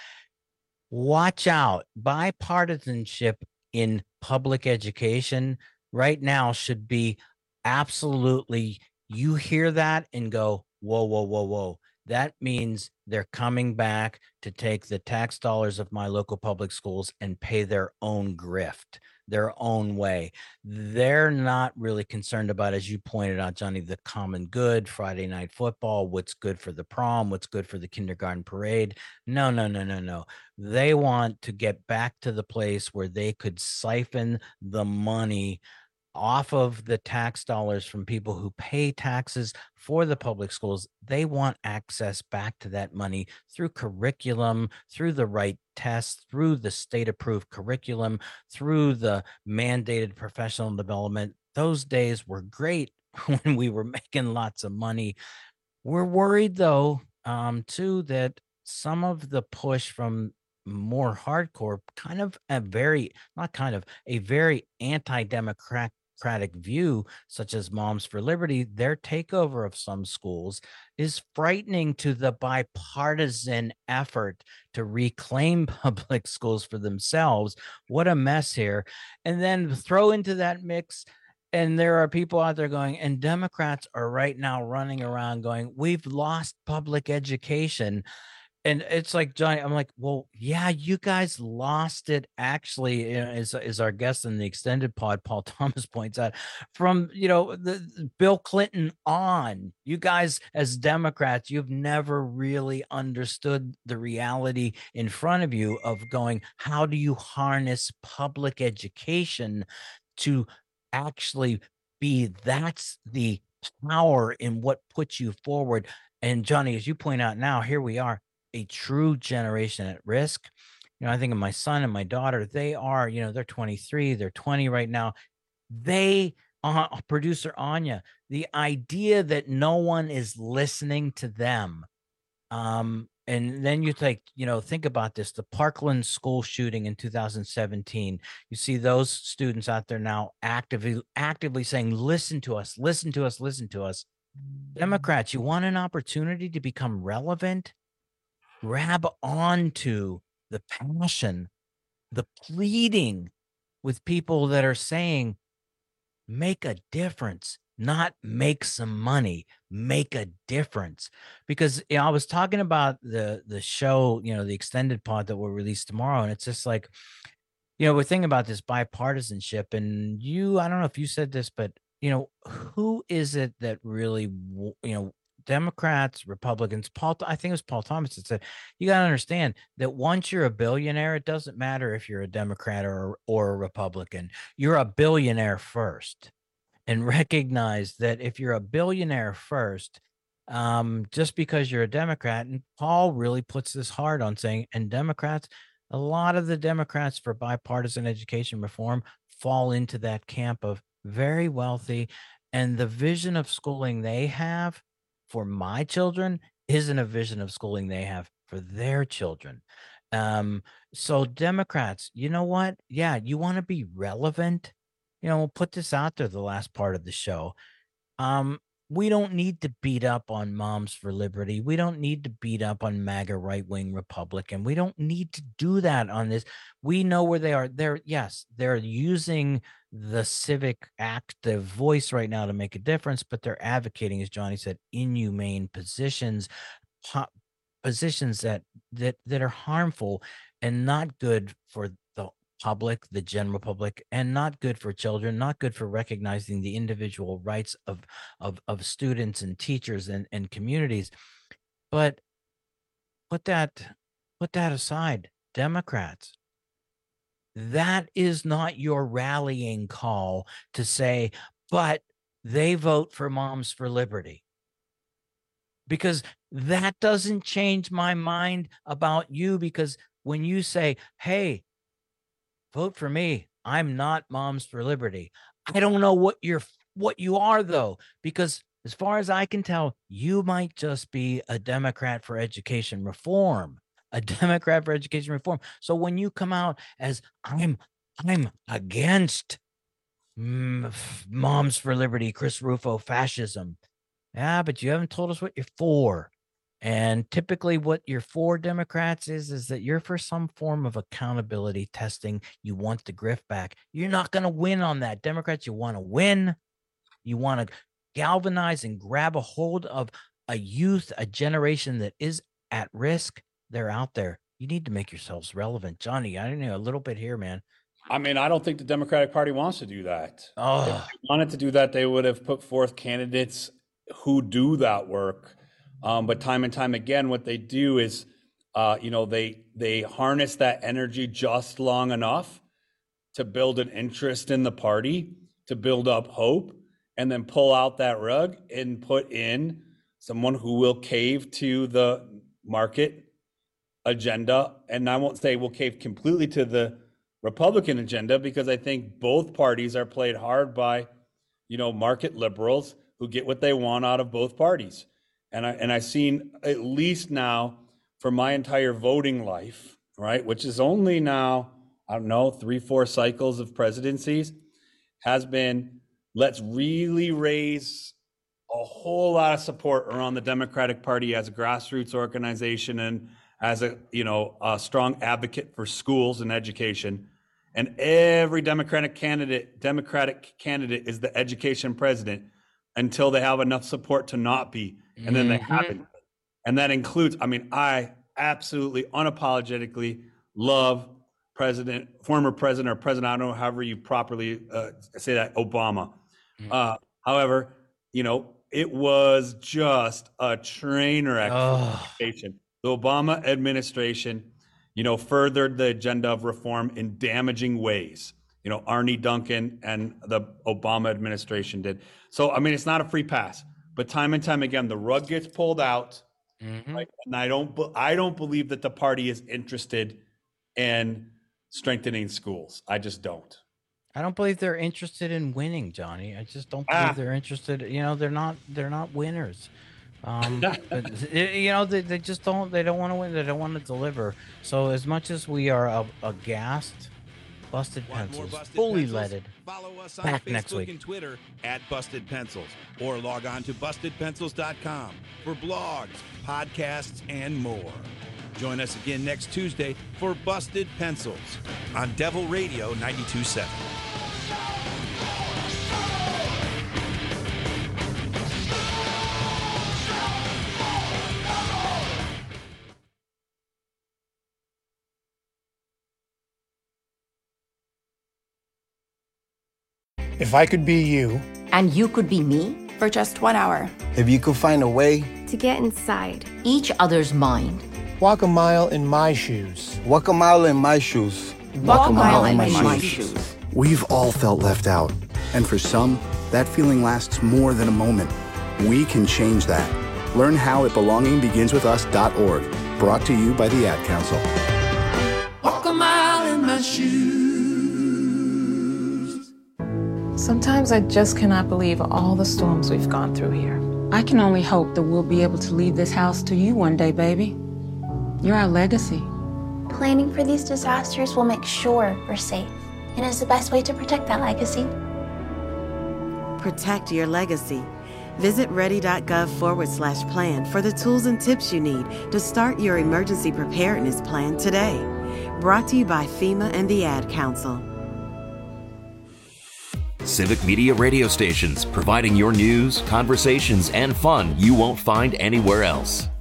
watch out. Bipartisanship in public education right now should be absolutely, you hear that and go, whoa, whoa, whoa, whoa. That means they're coming back to take the tax dollars of my local public schools and pay their own grift, their own way. They're not really concerned about, as you pointed out, Johnny, the common good, Friday night football, what's good for the prom, what's good for the kindergarten parade. No, no, no, no, no. They want to get back to the place where they could siphon the money off of the tax dollars from people who pay taxes for the public schools. They want access back to that money through curriculum, through the right tests, through the state-approved curriculum, through the mandated professional development. Those days were great when we were making lots of money. We're worried, though, um, too, that some of the push from more hardcore, kind of a very, not kind of, a very anti-democratic view, such as Moms for Liberty, their takeover of some schools is frightening to the bipartisan effort to reclaim public schools for themselves. What a mess here. And then throw into that mix, and there are people out there going, and Democrats are right now running around going, we've lost public education. And it's like, Johnny, I'm like, well, yeah, you guys lost it. Actually, you know, as, as our guest in the extended pod, Paul Thomas, points out, from, you know, the, the Bill Clinton on, you guys as Democrats, you've never really understood the reality in front of you of going, how do you harness public education to actually be, that's the power in what puts you forward. And Johnny, as you point out now, here we are, a true generation at risk. You know, I think of my son and my daughter. They are, you know, they're twenty-three, they're twenty right now. They, uh, producer Anya, the idea that no one is listening to them. Um, and then you think, you know, think about this, the Parkland school shooting in two thousand seventeen. You see those students out there now actively, actively saying, listen to us, listen to us, listen to us. Democrats, you want an opportunity to become relevant? Grab onto the passion, the pleading with people that are saying, make a difference, not make some money, make a difference. Because, you know, I was talking about the, the show, you know, the extended pod that will release tomorrow. And it's just like, you know, we're thinking about this bipartisanship, and you, I don't know if you said this, but, you know, who is it that really, you know, Democrats, Republicans, Paul, I think it was Paul Thomas that said, you got to understand that once you're a billionaire, it doesn't matter if you're a Democrat or, or a Republican, you're a billionaire first. And recognize that if you're a billionaire first, um, just because you're a Democrat, and Paul really puts this hard on saying, and Democrats, a lot of the Democrats for bipartisan education reform fall into that camp of very wealthy, and the vision of schooling they have for my children isn't a vision of schooling they have for their children. Um, so Democrats, you know what? Yeah, you want to be relevant. You know, we'll put this out there the last part of the show. Um, we don't need to beat up on Moms for Liberty. We don't need to beat up on MAGA right-wing Republican. We don't need to do that on this. We know where they are. They're, yes, they're using the civic active voice right now to make a difference, but they're advocating, as Johnny said, inhumane positions, po- positions that, that, that are harmful and not good for the public, the general public, and not good for children, not good for recognizing the individual rights of of, of students and teachers and, and communities. But put that put that aside, Democrats. That is not your rallying call to say, but they vote for Moms for Liberty. Because that doesn't change my mind about you, because when you say, hey, vote for me, I'm not Moms for Liberty. I don't know what you're what you are, though, because as far as I can tell, you might just be a Democrat for education reform. A Democrat for education reform. So when you come out as I'm, I'm against mm, Moms for Liberty, Chris Rufo fascism. Yeah, but you haven't told us what you're for. And typically what you're for, Democrats, is, is that you're for some form of accountability testing. You want the grift back. You're not going to win on that. Democrats, you want to win. You want to galvanize and grab a hold of a youth, a generation that is at risk. They're out there. You need to make yourselves relevant. Johnny, I don't know, a little bit here, man. I mean, I don't think the Democratic Party wants to do that. Oh. If they wanted to do that, they would have put forth candidates who do that work. Um, but time and time again, what they do is, uh, you know, they they harness that energy just long enough to build an interest in the party, to build up hope, and then pull out that rug and put in someone who will cave to the market agenda. And I won't say we'll cave completely to the Republican agenda, because I think both parties are played hard by, you know, market liberals who get what they want out of both parties. And I and I've seen, at least now for my entire voting life, right, which is only now, I don't know, three, four cycles of presidencies, has been, let's really raise a whole lot of support around the Democratic Party as a grassroots organization and as a, you know, a strong advocate for schools and education. And every Democratic candidate, Democratic candidate is the education president until they have enough support to not be. And mm-hmm. then they haven't. And that includes, I mean, I absolutely unapologetically love President, former president or president, I don't know, however you properly uh, say that, Obama. Mm-hmm. Uh, however, you know, it was just a train wreck oh. for education. The Obama administration, you know, furthered the agenda of reform in damaging ways. You know, Arne Duncan and the Obama administration did. So, I mean, it's not a free pass, but time and time again, the rug gets pulled out. Mm-hmm. Right? And I don't, I don't believe that the party is interested in strengthening schools. I just don't. I don't believe they're interested in winning, Johnny. I just don't believe ah. they're interested. You know, they're not, they're not winners. Um, but, you know, they, they just don't, they don't want to win. They don't want to deliver. So as much as we are uh, aghast, Busted Pencils, busted fully pencils? leaded. Follow us on Back Facebook next week. and Twitter at Busted Pencils, or log on to busted pencils dot com for blogs, podcasts, and more. Join us again next Tuesday for Busted Pencils on Devil Radio ninety-two point seven. If I could be you. And you could be me? For just one hour. If you could find a way. To get inside. Each other's mind. Walk a mile in my shoes. Walk a mile in my shoes. Walk, Walk a mile, mile in my, my shoes. shoes. We've all felt left out. And for some, that feeling lasts more than a moment. We can change that. Learn how at belonging begins with us dot org. Brought to you by the Ad Council. Walk a mile in my shoes. Sometimes I just cannot believe all the storms we've gone through here. I can only hope that we'll be able to leave this house to you one day, baby. You're our legacy. Planning for these disasters will make sure we're safe, and is the best way to protect that legacy. Protect your legacy. Visit ready.gov forward slash plan for the tools and tips you need to start your emergency preparedness plan today. Brought to you by FEMA and the Ad Council. Civic Media radio stations, providing your news, conversations, and fun you won't find anywhere else.